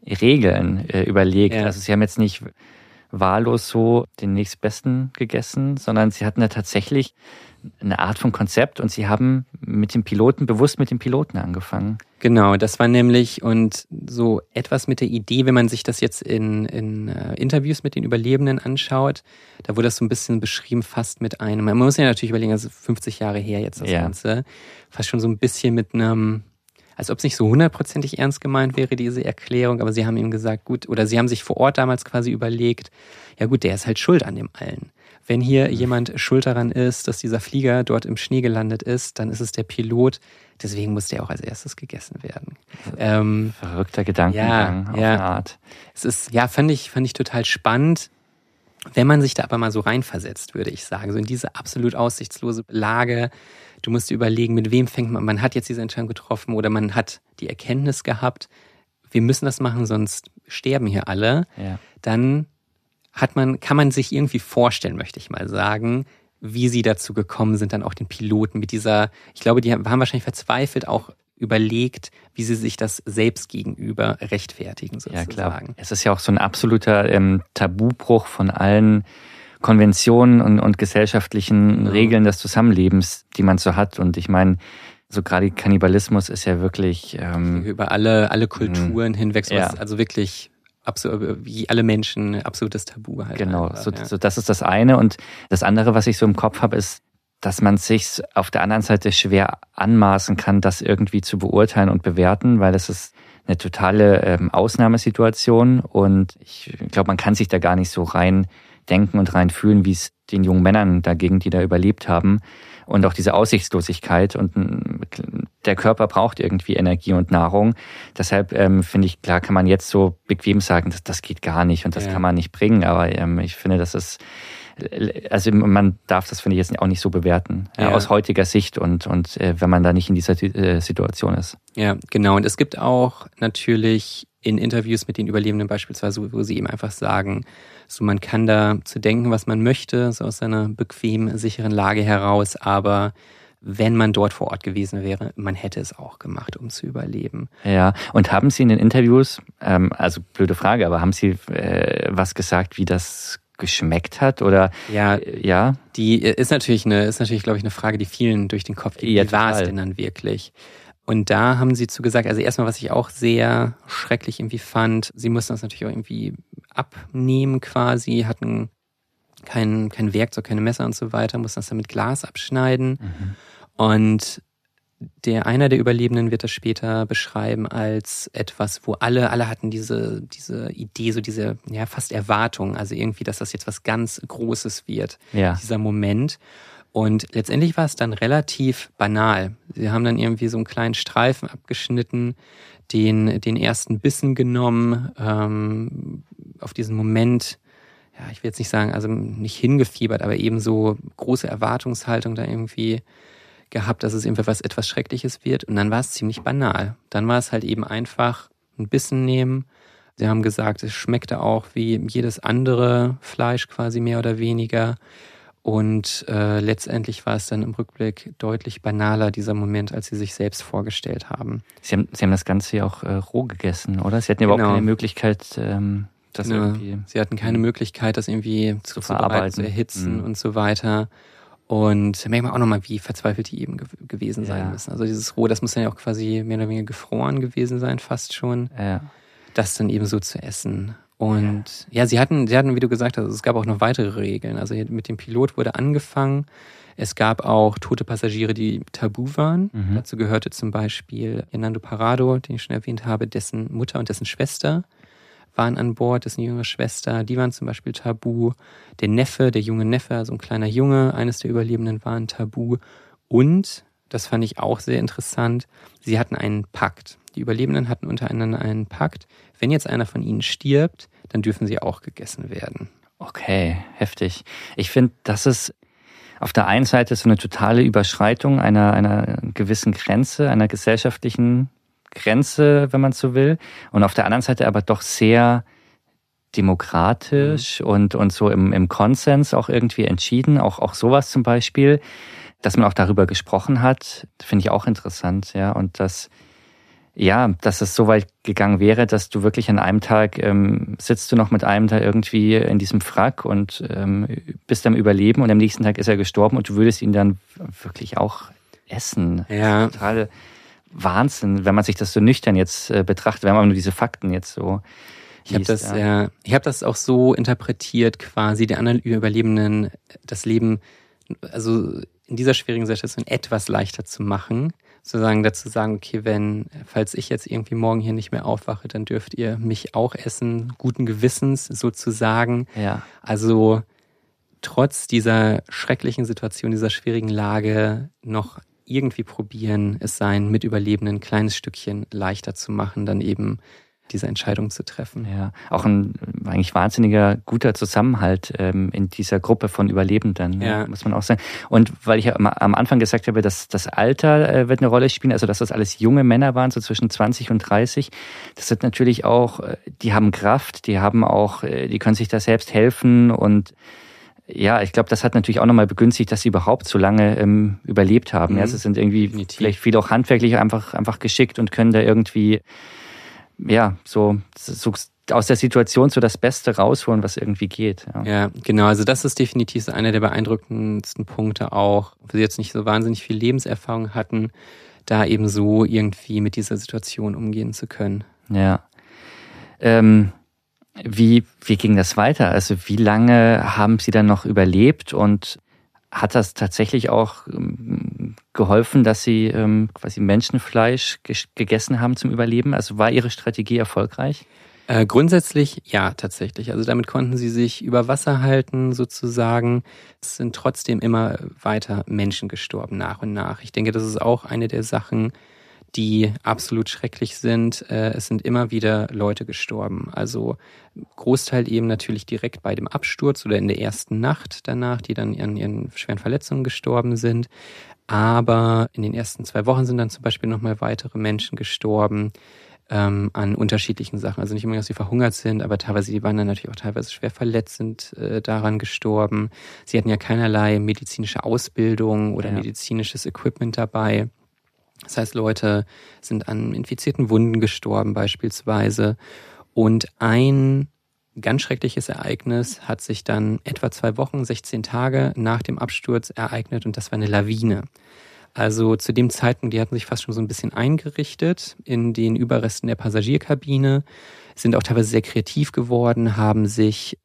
Regeln äh, überlegt. Ja. Also sie haben jetzt nicht wahllos so den nächstbesten gegessen, sondern sie hatten ja tatsächlich eine Art von Konzept und sie haben mit dem Piloten, bewusst mit dem Piloten angefangen. Genau, das war nämlich und so etwas mit der Idee, wenn man sich das jetzt in, in uh, Interviews mit den Überlebenden anschaut, da wurde das so ein bisschen beschrieben fast mit einem, man muss ja natürlich überlegen, also fünfzig Jahre her jetzt das ja. Ganze, fast schon so ein bisschen mit einem, als ob es nicht so hundertprozentig ernst gemeint wäre, diese Erklärung, aber sie haben ihm gesagt, gut, oder sie haben sich vor Ort damals quasi überlegt, ja gut, der ist halt schuld an dem allen. Wenn hier jemand schuld daran ist, dass dieser Flieger dort im Schnee gelandet ist, dann ist es der Pilot. Deswegen muss der auch als erstes gegessen werden. Ähm, Verrückter Gedankengang ja, auf ja. eine Art. Es ist, ja, fand ich, fand ich total spannend. Wenn man sich da aber mal so reinversetzt, würde ich sagen, so in diese absolut aussichtslose Lage. Du musst dir überlegen, mit wem fängt man, man hat jetzt diese Entscheidung getroffen oder man hat die Erkenntnis gehabt, wir müssen das machen, sonst sterben hier alle. Ja. Dann hat man, kann man sich irgendwie vorstellen, möchte ich mal sagen, wie sie dazu gekommen sind, dann auch den Piloten mit dieser, ich glaube, die haben wahrscheinlich verzweifelt auch überlegt, wie sie sich das selbst gegenüber rechtfertigen, sozusagen. Ja, klar. Es ist ja auch so ein absoluter ähm, Tabubruch von allen Konventionen und, und gesellschaftlichen ja. Regeln des Zusammenlebens, die man so hat. Und ich meine, so gerade Kannibalismus ist ja wirklich ähm, über alle, alle Kulturen hinweg, so ja. ist also wirklich absolut, wie alle Menschen, absolutes Tabu halt. Genau, einfach, so, ja. so das ist das eine. Und das andere, was ich so im Kopf habe, ist, dass man sich auf der anderen Seite schwer anmaßen kann, das irgendwie zu beurteilen und bewerten, weil es ist eine totale ähm, Ausnahmesituation und ich glaube, man kann sich da gar nicht so rein denken und rein fühlen, wie es den jungen Männern dagegen, die da überlebt haben und auch diese Aussichtslosigkeit und der Körper braucht irgendwie Energie und Nahrung. Deshalb ähm, finde ich, klar kann man jetzt so bequem sagen, das, das geht gar nicht und das ja. kann man nicht bringen, aber ähm, ich finde, das ist also man darf das, finde ich, jetzt auch nicht so bewerten, ja. Ja, aus heutiger Sicht und, und äh, wenn man da nicht in dieser äh, Situation ist. Ja, genau. Und es gibt auch natürlich in Interviews mit den Überlebenden beispielsweise, wo sie eben einfach sagen, so man kann da zu denken, was man möchte, so aus seiner bequem sicheren Lage heraus, aber wenn man dort vor Ort gewesen wäre, man hätte es auch gemacht, um zu überleben. Ja, und haben Sie in den Interviews, ähm, also blöde Frage, aber haben Sie äh, was gesagt, wie das geschmeckt hat oder ja, ja, die ist natürlich eine ist natürlich glaube ich eine Frage, die vielen durch den Kopf geht. Ja, wie war es denn dann wirklich? Und da haben sie zu gesagt, also erstmal, was ich auch sehr schrecklich irgendwie fand, sie mussten das natürlich auch irgendwie abnehmen quasi, hatten kein kein Werkzeug, keine Messer und so weiter, mussten das dann mit Glas abschneiden. Mhm. Und der einer der Überlebenden wird das später beschreiben als etwas, wo alle, alle hatten diese, diese Idee, so diese, ja, fast Erwartung, also irgendwie, dass das jetzt was ganz Großes wird, ja. dieser Moment. Und letztendlich war es dann relativ banal. Sie haben dann irgendwie so einen kleinen Streifen abgeschnitten, den, den ersten Bissen genommen, ähm, auf diesen Moment, ja, ich will jetzt nicht sagen, also nicht hingefiebert, aber eben so große Erwartungshaltung da irgendwie gehabt, dass es irgendwie was etwas Schreckliches wird. Und dann war es ziemlich banal. Dann war es halt eben einfach ein Bissen nehmen. Sie haben gesagt, es schmeckte auch wie jedes andere Fleisch quasi mehr oder weniger. Und äh, letztendlich war es dann im Rückblick deutlich banaler, dieser Moment, als sie sich selbst vorgestellt haben. Sie haben, sie haben das Ganze ja auch äh, roh gegessen, oder? Sie hatten überhaupt Genau. keine Möglichkeit, ähm, das genau. irgendwie... Sie hatten keine Möglichkeit, das irgendwie zu, zu verarbeiten, verarbeiten, zu erhitzen mhm. und so weiter. Und da merkt man auch nochmal, wie verzweifelt die eben ge- gewesen sein ja. müssen. Also dieses Roh, das muss dann ja auch quasi mehr oder weniger gefroren gewesen sein, fast schon. Ja. Das dann eben so zu essen. Und ja, ja sie hatten, sie hatten, wie du gesagt hast, es gab auch noch weitere Regeln. Also mit dem Pilot wurde angefangen. Es gab auch tote Passagiere, die tabu waren. Mhm. Dazu gehörte zum Beispiel Hernando Parrado, den ich schon erwähnt habe, dessen Mutter und dessen Schwester waren an Bord, dessen jüngere Schwester, die waren zum Beispiel tabu. Der Neffe, der junge Neffe, also ein kleiner Junge, eines der Überlebenden waren tabu. Und, das fand ich auch sehr interessant, sie hatten einen Pakt. Die Überlebenden hatten untereinander einen Pakt. Wenn jetzt einer von ihnen stirbt, dann dürfen sie auch gegessen werden. Okay, heftig. Ich finde, das ist auf der einen Seite so eine totale Überschreitung einer, einer gewissen Grenze, einer gesellschaftlichen Grenze, wenn man so will. Und auf der anderen Seite aber doch sehr demokratisch mhm. und, und so im, im Konsens auch irgendwie entschieden. Auch, auch sowas zum Beispiel, dass man auch darüber gesprochen hat, finde ich auch interessant, ja. Und dass, ja, dass es so weit gegangen wäre, dass du wirklich an einem Tag ähm, sitzt du noch mit einem da irgendwie in diesem Frack und ähm, bist am Überleben und am nächsten Tag ist er gestorben und du würdest ihn dann wirklich auch essen. Ja. Total Wahnsinn, wenn man sich das so nüchtern jetzt äh, betrachtet, wenn man nur diese Fakten jetzt so Ich habe das, ja. ja, ich habe das auch so interpretiert, quasi der anderen Überlebenden das Leben, also in dieser schwierigen Situation etwas leichter zu machen, sozusagen dazu sagen, okay, wenn, falls ich jetzt irgendwie morgen hier nicht mehr aufwache, dann dürft ihr mich auch essen, guten Gewissens sozusagen. Ja. Also trotz dieser schrecklichen Situation, dieser schwierigen Lage noch irgendwie probieren, es sein Mitüberlebenden ein kleines Stückchen leichter zu machen, dann eben diese Entscheidung zu treffen. Ja, auch ein eigentlich wahnsinniger guter Zusammenhalt ähm, in dieser Gruppe von Überlebenden, ja. muss man auch sagen. Und weil ich am, am Anfang gesagt habe, dass das Alter äh, wird eine Rolle spielen, also dass das alles junge Männer waren, so zwischen zwanzig und dreißig, das sind natürlich auch, die haben Kraft, die haben auch, die können sich da selbst helfen und ja, ich glaube, das hat natürlich auch nochmal begünstigt, dass sie überhaupt so lange ähm, überlebt haben. Mhm. Ja, sie sind irgendwie Definitiv. Vielleicht viel auch handwerklich einfach, einfach geschickt und können da irgendwie, ja, so, so aus der Situation so das Beste rausholen, was irgendwie geht. Ja, ja genau. Also das ist definitiv so einer der beeindruckendsten Punkte auch, wo sie jetzt nicht so wahnsinnig viel Lebenserfahrung hatten, da eben so irgendwie mit dieser Situation umgehen zu können. Ja. Ähm, Wie, wie ging das weiter? Also wie lange haben Sie dann noch überlebt und hat das tatsächlich auch ähm, geholfen, dass Sie ähm, quasi Menschenfleisch ge- gegessen haben zum Überleben? Also war Ihre Strategie erfolgreich? Äh, grundsätzlich ja, tatsächlich. Also damit konnten Sie sich über Wasser halten sozusagen. Es sind trotzdem immer weiter Menschen gestorben nach und nach. Ich denke, das ist auch eine der Sachen, die absolut schrecklich sind. Es sind immer wieder Leute gestorben. Also Großteil eben natürlich direkt bei dem Absturz oder in der ersten Nacht danach, die dann an ihren schweren Verletzungen gestorben sind. Aber in den ersten zwei Wochen sind dann zum Beispiel nochmal weitere Menschen gestorben ähm, an unterschiedlichen Sachen. Also nicht immer, dass sie verhungert sind, aber teilweise, die waren dann natürlich auch teilweise schwer verletzt, sind äh, daran gestorben. Sie hatten ja keinerlei medizinische Ausbildung oder ja. medizinisches Equipment dabei. Das heißt, Leute sind an infizierten Wunden gestorben beispielsweise. Und ein ganz schreckliches Ereignis hat sich dann etwa zwei Wochen, sechzehn Tage nach dem Absturz ereignet und das war eine Lawine. Also zu dem Zeitpunkt, die hatten sich fast schon so ein bisschen eingerichtet in den Überresten der Passagierkabine, sind auch teilweise sehr kreativ geworden, haben sich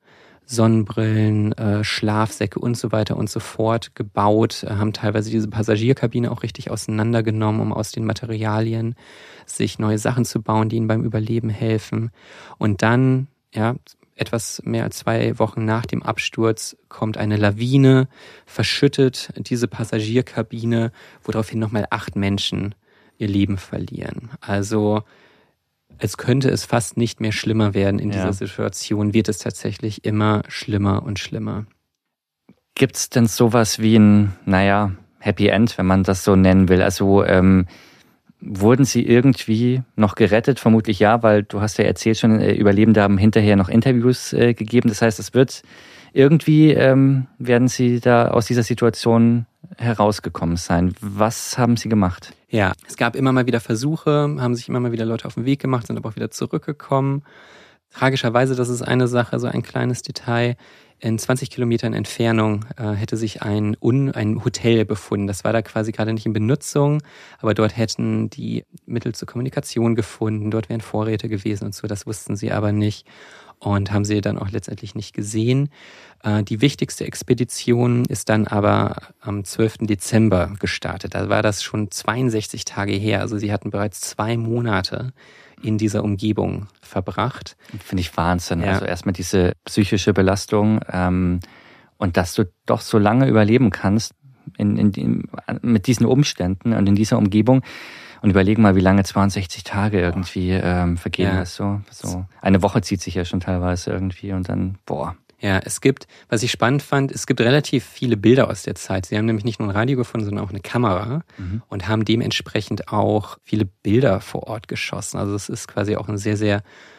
Sonnenbrillen, äh, Schlafsäcke und so weiter und so fort gebaut, äh, haben teilweise diese Passagierkabine auch richtig auseinandergenommen, um aus den Materialien sich neue Sachen zu bauen, die ihnen beim Überleben helfen. Und dann, ja, etwas mehr als zwei Wochen nach dem Absturz kommt eine Lawine, verschüttet diese Passagierkabine, woraufhin nochmal acht Menschen ihr Leben verlieren. Also als könnte es fast nicht mehr schlimmer werden in dieser ja. Situation, wird es tatsächlich immer schlimmer und schlimmer. Gibt es denn sowas wie ein, naja, Happy End, wenn man das so nennen will? Also ähm, wurden sie irgendwie noch gerettet? Vermutlich ja, weil du hast ja erzählt schon, Überlebende haben hinterher noch Interviews äh, gegeben. Das heißt, es wird irgendwie, ähm, werden sie da aus dieser Situation herausgekommen sein. Was haben sie gemacht? Ja, es gab immer mal wieder Versuche, haben sich immer mal wieder Leute auf den Weg gemacht, sind aber auch wieder zurückgekommen. Tragischerweise, das ist eine Sache, so ein kleines Detail, in zwanzig Kilometern Entfernung äh, hätte sich ein, Un, ein Hotel befunden. Das war da quasi gerade nicht in Benutzung, aber dort hätten die Mittel zur Kommunikation gefunden, dort wären Vorräte gewesen und so, das wussten sie aber nicht und haben sie dann auch letztendlich nicht gesehen. Äh, die wichtigste Expedition ist dann aber am zwölften Dezember gestartet. Da war das schon zweiundsechzig Tage her, also sie hatten bereits zwei Monate in dieser Umgebung verbracht. Finde ich Wahnsinn. Ja. Also erstmal diese psychische Belastung ähm, und dass du doch so lange überleben kannst in, in, in, mit diesen Umständen und in dieser Umgebung. Und überlegen mal, wie lange zweiundsechzig Tage irgendwie ähm, vergehen. Ja. So, so eine Woche zieht sich ja schon teilweise irgendwie und dann, boah. Ja, es gibt, was ich spannend fand, es gibt relativ viele Bilder aus der Zeit. Sie haben nämlich nicht nur ein Radio gefunden, sondern auch eine Kamera mhm. und haben dementsprechend auch viele Bilder vor Ort geschossen. Also es ist quasi auch ein sehr, sehr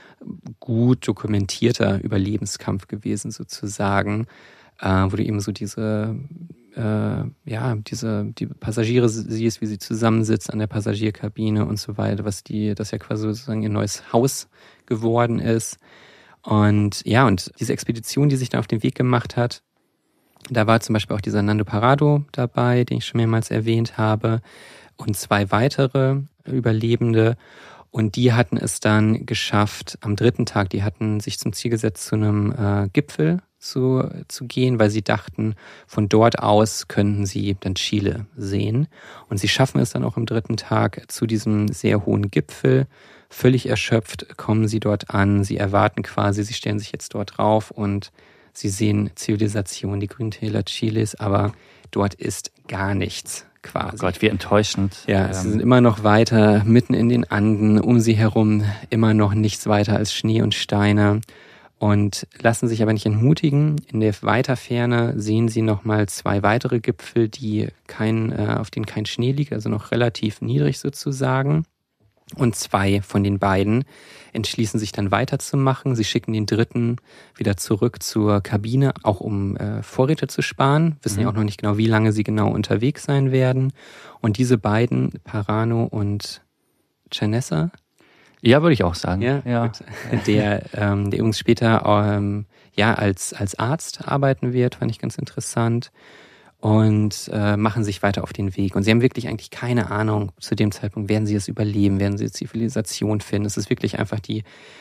gut dokumentierter Überlebenskampf gewesen sozusagen, äh, wo du eben so diese, äh, ja, diese, die Passagiere siehst, wie sie zusammensitzen an der Passagierkabine und so weiter, was die, das ja quasi sozusagen ihr neues Haus geworden ist. Und ja, und diese Expedition, die sich dann auf den Weg gemacht hat, da war zum Beispiel auch dieser Nando Parrado dabei, den ich schon mehrmals erwähnt habe, und zwei weitere Überlebende. Und die hatten es dann geschafft, am dritten Tag, die hatten sich zum Ziel gesetzt, zu einem äh, Gipfel zu, zu gehen, weil sie dachten, von dort aus könnten sie dann Chile sehen. Und sie schaffen es dann auch am dritten Tag zu diesem sehr hohen Gipfel. Völlig erschöpft kommen sie dort an, sie erwarten quasi, sie stellen sich jetzt dort drauf und sie sehen Zivilisation, die Grüntäler Chiles, aber dort ist gar nichts quasi. Oh Gott, wie enttäuschend. Ja, sie sind immer noch weiter, mitten in den Anden, um sie herum immer noch nichts weiter als Schnee und Steine und lassen sich aber nicht entmutigen. In der Weiterferne sehen sie nochmal zwei weitere Gipfel, die kein, äh, auf denen kein Schnee liegt, also noch relativ niedrig sozusagen. Und zwei von den beiden entschließen sich dann weiterzumachen. Sie schicken den dritten wieder zurück zur Kabine, auch um äh, Vorräte zu sparen. Wissen mhm. ja auch noch nicht genau, wie lange sie genau unterwegs sein werden. Und diese beiden, Parrano und Chanessa, ja, würde ich auch sagen. Ja, ja. Der, ähm, der übrigens später ähm, ja als als Arzt arbeiten wird, fand ich ganz interessant. Und äh, machen sich weiter auf den Weg. Und sie haben wirklich eigentlich keine Ahnung zu dem Zeitpunkt, werden sie es überleben, werden sie Zivilisation finden. Es ist wirklich einfach die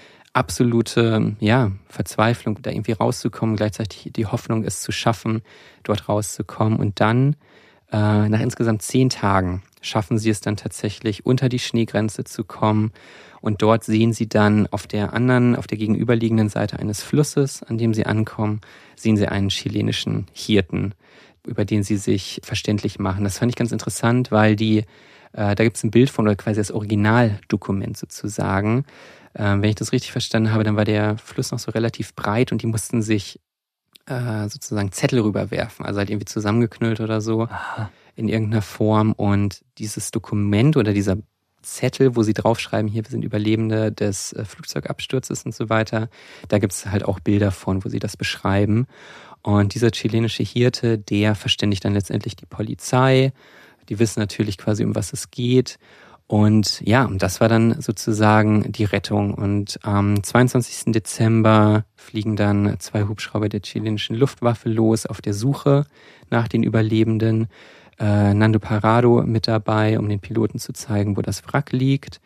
absolute ja, Verzweiflung, da irgendwie rauszukommen, gleichzeitig die Hoffnung, es zu schaffen, dort rauszukommen. Und dann, äh, nach insgesamt zehn Tagen, schaffen sie es dann tatsächlich, unter die Schneegrenze zu kommen. Und dort sehen sie dann auf der anderen, auf der gegenüberliegenden Seite eines Flusses, an dem sie ankommen, sehen sie einen chilenischen Hirten, über den sie sich verständlich machen. Das fand ich ganz interessant, weil die, äh, da gibt es ein Bild von, oder quasi das Originaldokument sozusagen. Äh, wenn ich das richtig verstanden habe, dann war der Fluss noch so relativ breit und die mussten sich äh, sozusagen Zettel rüberwerfen, also halt irgendwie zusammengeknüllt oder so. Aha. In irgendeiner Form. Und dieses Dokument oder dieser Zettel, wo sie draufschreiben, hier, wir sind Überlebende des äh, Flugzeugabsturzes und so weiter, da gibt es halt auch Bilder von, wo sie das beschreiben. Und dieser chilenische Hirte, der verständigt dann letztendlich die Polizei. Die wissen natürlich quasi, um was es geht. Und ja, und das war dann sozusagen die Rettung. Und am zweiundzwanzigsten Dezember fliegen dann zwei Hubschrauber der chilenischen Luftwaffe los auf der Suche nach den Überlebenden. Äh, Nando Parrado mit dabei, um den Piloten zu zeigen, wo das Wrack liegt.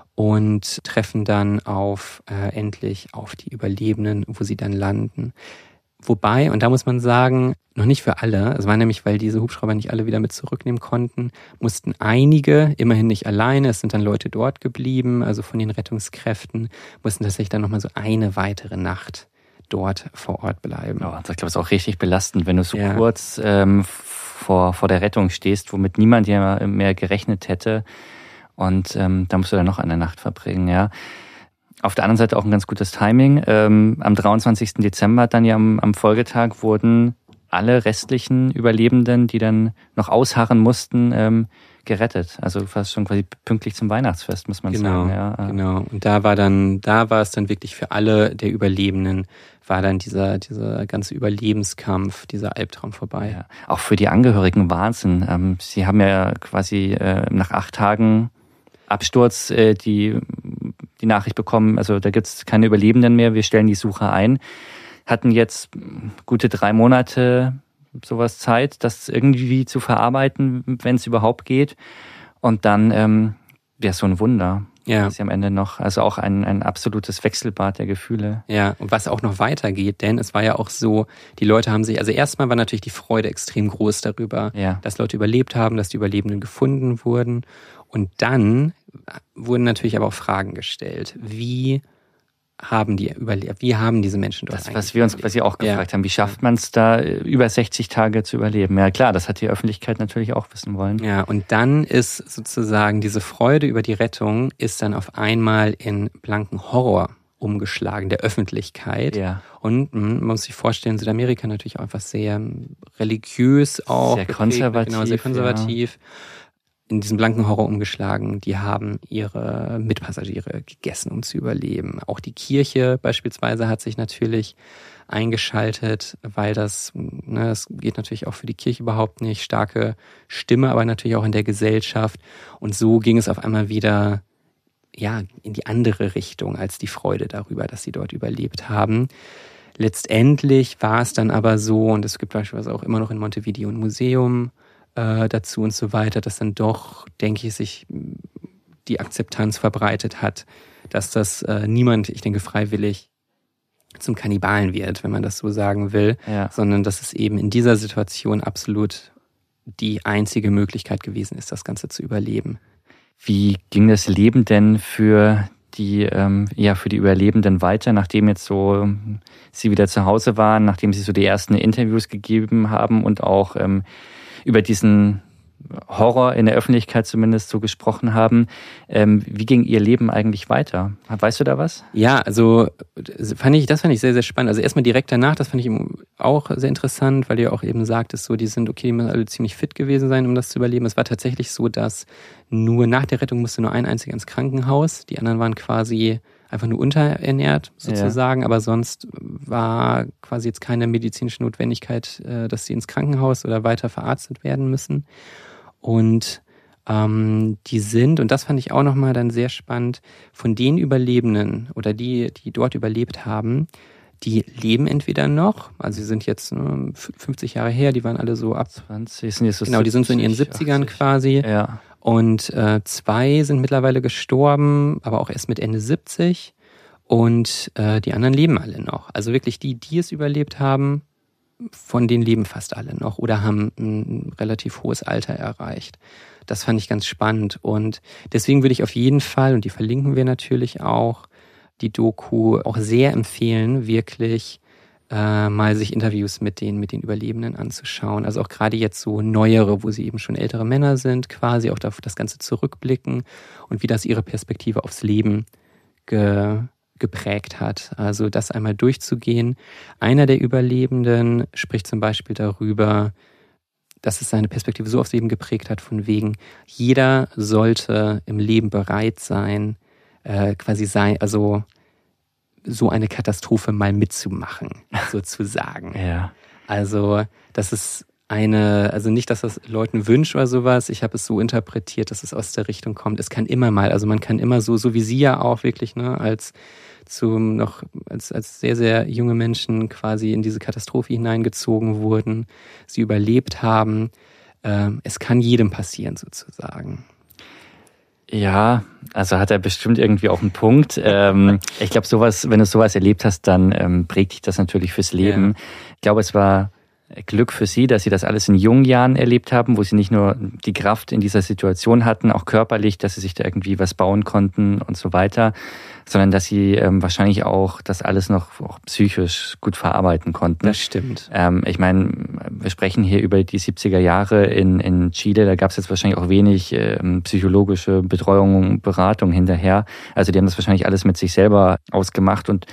Und treffen dann auf äh, endlich auf die Überlebenden, wo sie dann landen. Wobei, und da muss man sagen, noch nicht für alle, es war nämlich, weil diese Hubschrauber nicht alle wieder mit zurücknehmen konnten, mussten einige, immerhin nicht alleine, es sind dann Leute dort geblieben, also von den Rettungskräften, mussten tatsächlich dann nochmal so eine weitere Nacht dort vor Ort bleiben. Ja, ich glaube, es ist auch richtig belastend, wenn du so ja. kurz ähm, vor, vor der Rettung stehst, womit niemand ja mehr gerechnet hätte. Und ähm, da musst du dann noch eine Nacht verbringen, ja. Auf der anderen Seite auch ein ganz gutes Timing. Ähm, am dreiundzwanzigsten Dezember, dann ja am, am Folgetag, wurden alle restlichen Überlebenden, die dann noch ausharren mussten, ähm, gerettet. Also fast schon quasi pünktlich zum Weihnachtsfest, muss man genau, sagen. Ja. Genau. Und da war dann, da war es dann wirklich für alle der Überlebenden, war dann dieser, dieser ganze Überlebenskampf, dieser Albtraum vorbei. Ja. Auch für die Angehörigen Wahnsinn. Ähm, sie haben ja quasi äh, nach acht Tagen Absturz äh, die die Nachricht bekommen, also da gibt's keine Überlebenden mehr, wir stellen die Suche ein. Hatten jetzt gute drei Monate sowas Zeit, das irgendwie zu verarbeiten, wenn es überhaupt geht. Und dann ähm, wäre so ein Wunder, ja. dass sie am Ende noch, also auch ein, ein absolutes Wechselbad der Gefühle. Ja, und was auch noch weitergeht, denn es war ja auch so, die Leute haben sich, also erstmal war natürlich die Freude extrem groß darüber, ja. dass Leute überlebt haben, dass die Überlebenden gefunden wurden. Und dann wurden natürlich aber auch Fragen gestellt. Wie haben die überlebt? Wie haben diese Menschen dort das, eigentlich was wir uns überlebt? quasi auch gefragt ja. haben, wie schafft man es da, über sechzig Tage zu überleben? Ja klar, das hat die Öffentlichkeit natürlich auch wissen wollen. Ja, und dann ist sozusagen diese Freude über die Rettung ist dann auf einmal in blanken Horror umgeschlagen, der Öffentlichkeit. Ja. Und man muss sich vorstellen, Südamerika natürlich auch einfach sehr religiös auch. Sehr geprägt, konservativ. Genau, sehr konservativ. Ja. In diesen blanken Horror umgeschlagen. Die haben ihre Mitpassagiere gegessen, um zu überleben. Auch die Kirche beispielsweise hat sich natürlich eingeschaltet, weil das, ne, das geht natürlich auch für die Kirche überhaupt nicht. Starke Stimme, aber natürlich auch in der Gesellschaft. Und so ging es auf einmal wieder, ja, in die andere Richtung als die Freude darüber, dass sie dort überlebt haben. Letztendlich war es dann aber so, und es gibt beispielsweise auch immer noch in Montevideo ein Museum dazu und so weiter, dass dann doch, denke ich, sich die Akzeptanz verbreitet hat, dass das äh, niemand, ich denke, freiwillig zum Kannibalen wird, wenn man das so sagen will, ja. sondern dass es eben in dieser Situation absolut die einzige Möglichkeit gewesen ist, das Ganze zu überleben. Wie ging das Leben denn für die, ähm, ja, für die Überlebenden weiter, nachdem jetzt so sie wieder zu Hause waren, nachdem sie so die ersten Interviews gegeben haben und auch ähm, über diesen Horror in der Öffentlichkeit zumindest so gesprochen haben. Ähm, wie ging ihr Leben eigentlich weiter? Weißt du da was? Ja, also fand ich, das fand ich sehr, sehr spannend. Also erstmal direkt danach, das fand ich auch sehr interessant, weil du ja auch eben sagtest, so die sind, okay, die müssen alle ziemlich fit gewesen sein, um das zu überleben. Es war tatsächlich so, dass nur nach der Rettung musste nur ein einziger ins Krankenhaus. Die anderen waren quasi einfach nur unterernährt sozusagen, ja. Aber sonst war quasi jetzt keine medizinische Notwendigkeit, dass sie ins Krankenhaus oder weiter verarztet werden müssen. Und ähm, die sind, und das fand ich auch nochmal dann sehr spannend, von den Überlebenden oder die, die dort überlebt haben, die leben entweder noch, also sie sind jetzt ne, fünfzig Jahre her, die waren alle so ab zwanzig, sind jetzt so genau, die sind so in ihren siebzigern achtzig quasi. Ja. Und äh, zwei sind mittlerweile gestorben, aber auch erst mit Ende siebzig. Und äh, die anderen leben alle noch. Also wirklich die, die es überlebt haben, von denen leben fast alle noch oder haben ein relativ hohes Alter erreicht. Das fand ich ganz spannend. Und deswegen würde ich auf jeden Fall, und die verlinken wir natürlich auch, die Doku auch sehr empfehlen, wirklich äh, mal sich Interviews mit den, mit den Überlebenden anzuschauen. Also auch gerade jetzt so neuere, wo sie eben schon ältere Männer sind, quasi auch auf das Ganze zurückblicken und wie das ihre Perspektive aufs Leben ge, geprägt hat. Also das einmal durchzugehen. Einer der Überlebenden spricht zum Beispiel darüber, dass es seine Perspektive so aufs Leben geprägt hat, von wegen, jeder sollte im Leben bereit sein, äh, quasi sein, also so eine Katastrophe mal mitzumachen, sozusagen. Ja. Also das ist eine, also nicht, dass das Leuten wünscht oder sowas, ich habe es so interpretiert, dass es aus der Richtung kommt. Es kann immer mal, also man kann immer so, so wie sie ja auch wirklich, ne, als zum noch als als sehr, sehr junge Menschen quasi in diese Katastrophe hineingezogen wurden, sie überlebt haben. Ähm, es kann jedem passieren, sozusagen. Ja, also hat er bestimmt irgendwie auch einen Punkt. ähm, ich glaube, sowas, wenn du sowas erlebt hast, dann ähm, prägt dich das natürlich fürs Leben. Ja. Ich glaube, es war Glück für sie, dass sie das alles in jungen Jahren erlebt haben, wo sie nicht nur die Kraft in dieser Situation hatten, auch körperlich, dass sie sich da irgendwie was bauen konnten und so weiter, sondern dass sie ähm, wahrscheinlich auch das alles noch auch psychisch gut verarbeiten konnten. Das stimmt. Ähm, ich meine, wir sprechen hier über die siebziger Jahre in, in Chile, da gab es jetzt wahrscheinlich auch wenig ähm, psychologische Betreuung und Beratung hinterher. Also die haben das wahrscheinlich alles mit sich selber ausgemacht und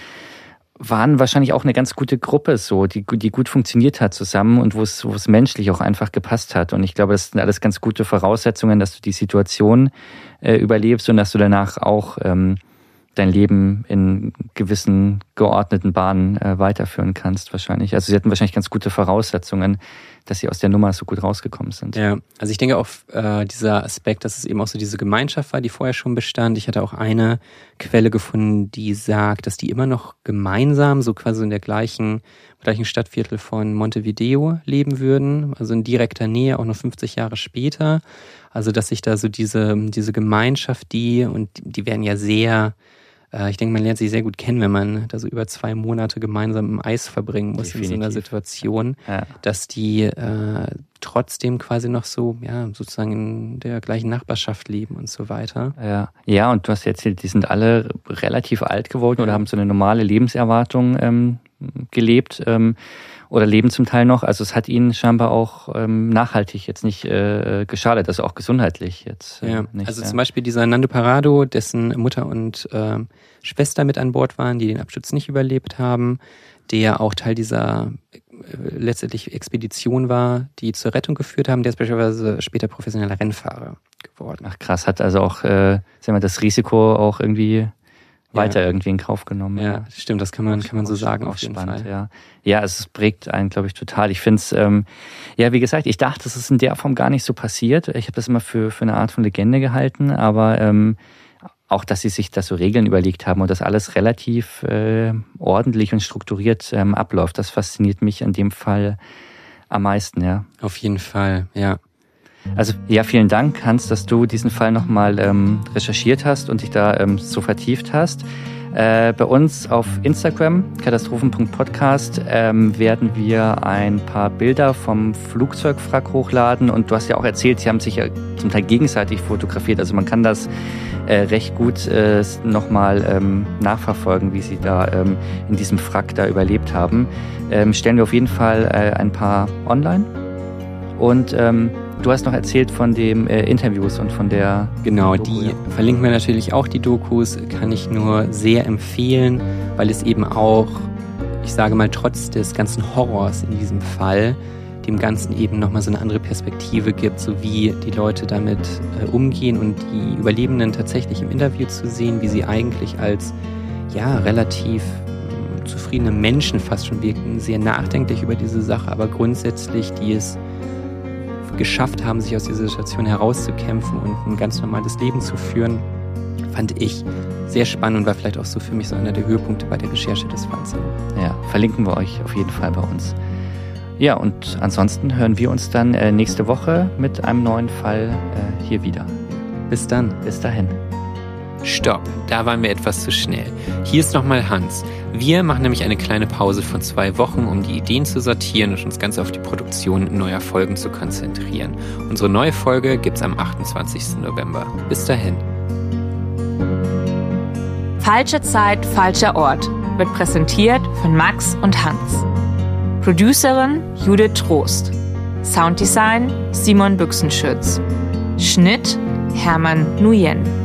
waren wahrscheinlich auch eine ganz gute Gruppe, so, die, die gut funktioniert hat zusammen und wo es, wo es menschlich auch einfach gepasst hat. Und ich glaube, das sind alles ganz gute Voraussetzungen, dass du die Situation äh, überlebst und dass du danach auch ähm, dein Leben in gewissen geordneten Bahnen äh, weiterführen kannst wahrscheinlich. Also sie hatten wahrscheinlich ganz gute Voraussetzungen, dass sie aus der Nummer so gut rausgekommen sind. Ja, also ich denke auch äh, dieser Aspekt, dass es eben auch so diese Gemeinschaft war, die vorher schon bestand. Ich hatte auch eine Quelle gefunden, die sagt, dass die immer noch gemeinsam, so quasi in der gleichen, gleichen Stadtviertel von Montevideo leben würden, also in direkter Nähe, auch noch fünfzig Jahre später. Also dass sich da so diese, diese Gemeinschaft, die, und die werden ja sehr, ich denke, man lernt sich sehr gut kennen, wenn man da so über zwei Monate gemeinsam im Eis verbringen muss. Definitiv. In so einer Situation, ja. Dass die äh, trotzdem quasi noch so, ja, sozusagen in der gleichen Nachbarschaft leben und so weiter. Ja, ja, und du hast erzählt, die sind alle relativ alt geworden oder haben so eine normale Lebenserwartung ähm, gelebt ähm, oder leben zum Teil noch. Also es hat ihnen scheinbar auch ähm, nachhaltig jetzt nicht äh, geschadet, also auch gesundheitlich jetzt. Äh, ja, nicht, also ja. Zum Beispiel dieser Nando Parrado, dessen Mutter und äh, Schwester mit an Bord waren, die den Absturz nicht überlebt haben, der auch Teil dieser äh, letztendlich Expedition war, die zur Rettung geführt haben, der ist beispielsweise später professioneller Rennfahrer geworden. Ach krass, hat also auch äh, sagen wir, das Risiko auch irgendwie weiter ja. irgendwie in Kauf genommen. Ja, ja, stimmt, das kann man kann man so sagen auf jeden spannend, Fall. Ja, ja, es prägt einen, glaube ich, total. Ich finde es, ähm, ja, wie gesagt, ich dachte, es ist in der Form gar nicht so passiert. Ich habe das immer für für eine Art von Legende gehalten, aber ähm, auch, dass sie sich das so Regeln überlegt haben und das alles relativ äh, ordentlich und strukturiert ähm, abläuft, das fasziniert mich in dem Fall am meisten, ja. Auf jeden Fall, ja. Also ja, vielen Dank, Hans, dass du diesen Fall nochmal ähm, recherchiert hast und dich da ähm, so vertieft hast. Äh, bei uns auf Instagram, katastrophen punkt podcast, ähm, werden wir ein paar Bilder vom Flugzeugwrack hochladen. Und du hast ja auch erzählt, sie haben sich ja zum Teil gegenseitig fotografiert. Also man kann das äh, recht gut äh, nochmal ähm, nachverfolgen, wie sie da ähm, in diesem Wrack da überlebt haben. Ähm, stellen wir auf jeden Fall äh, ein paar online. Und ähm, du hast noch erzählt von den äh, Interviews und von der... Genau, Doku, die ja. verlinken wir natürlich auch, die Dokus, kann ich nur sehr empfehlen, weil es eben auch, ich sage mal, trotz des ganzen Horrors in diesem Fall, dem Ganzen eben nochmal so eine andere Perspektive gibt, so wie die Leute damit äh, umgehen und die Überlebenden tatsächlich im Interview zu sehen, wie sie eigentlich als, ja, relativ äh, zufriedene Menschen fast schon wirken, sehr nachdenklich über diese Sache, aber grundsätzlich, die es geschafft haben, sich aus dieser Situation herauszukämpfen und ein ganz normales Leben zu führen, fand ich sehr spannend und war vielleicht auch so für mich so einer der Höhepunkte bei der Recherche des Falls. Ja, verlinken wir euch auf jeden Fall bei uns. Ja, und ansonsten hören wir uns dann äh, nächste Woche mit einem neuen Fall äh, hier wieder. Bis dann. Bis dahin. Stopp, da waren wir etwas zu schnell. Hier ist nochmal Hans. Wir machen nämlich eine kleine Pause von zwei Wochen, um die Ideen zu sortieren und uns ganz auf die Produktion neuer Folgen zu konzentrieren. Unsere neue Folge gibt's am achtundzwanzigsten November. Bis dahin. Falsche Zeit, falscher Ort wird präsentiert von Max und Hans. Producerin Judith Trost. Sounddesign Simon Büchsenschütz. Schnitt Hermann Nguyen.